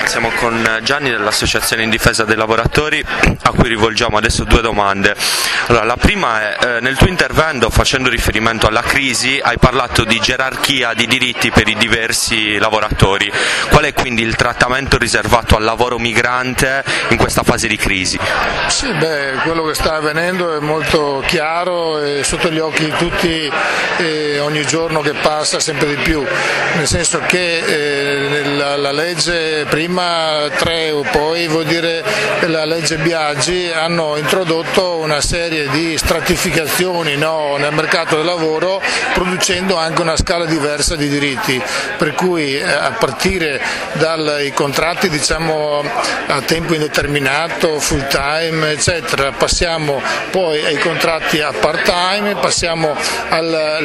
Siamo con Gianni dell'Associazione in Difesa dei Lavoratori, a cui rivolgiamo adesso due domande. Allora, la prima è, nel tuo intervento, facendo riferimento alla crisi, hai parlato di gerarchia di diritti per i diversi lavoratori. Qual è quindi il trattamento riservato al lavoro migrante in questa fase di crisi? Sì, quello che sta avvenendo è molto chiaro e sotto gli occhi di tutti, ogni giorno che passa sempre di più, nel senso che la legge prima 3 o poi vuol dire la legge Biagi hanno introdotto una serie di stratificazioni nel mercato del lavoro, producendo anche una scala diversa di diritti, per cui a partire dai contratti a tempo indeterminato, full time eccetera, passiamo poi ai contratti a part time, passiamo al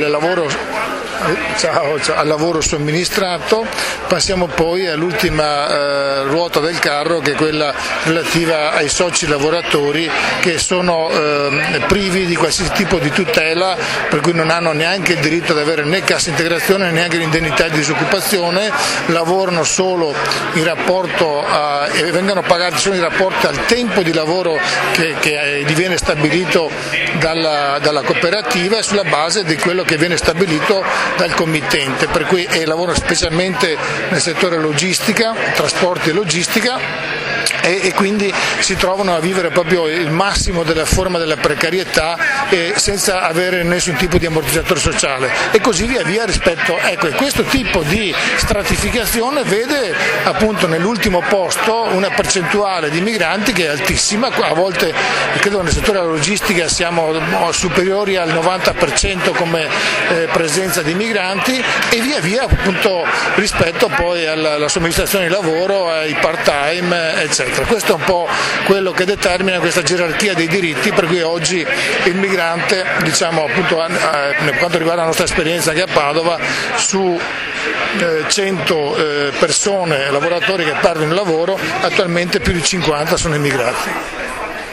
lavoro somministrato, passiamo poi all'ultima ruota del carro, che è quella relativa ai soci lavoratori, che sono privi di qualsiasi tipo di tutela, per cui non hanno neanche il diritto ad avere né cassa integrazione, neanche l'indennità di disoccupazione, lavorano solo in rapporto e vengono pagati solo in rapporto al tempo di lavoro che gli viene stabilito dalla cooperativa e sulla base di quello che viene stabilito dal committente, per cui lavorano specialmente nel settore logistica, trasporti e logistica, e quindi si trovano a vivere proprio il massimo della forma della precarietà senza avere nessun tipo di ammortizzatore sociale, e così via rispetto. Questo tipo di stratificazione vede appunto nell'ultimo posto una percentuale di migranti che è altissima, a volte credo nel settore della logistica siamo superiori al 90% come presenza di migranti, e via appunto rispetto poi alla somministrazione di lavoro, ai part time eccetera. Questo è un po' quello che determina questa gerarchia dei diritti, per cui oggi il migrante, appunto, per quanto riguarda la nostra esperienza anche a Padova, su 100 persone, lavoratori che perdono il lavoro, attualmente più di 50 sono immigrati.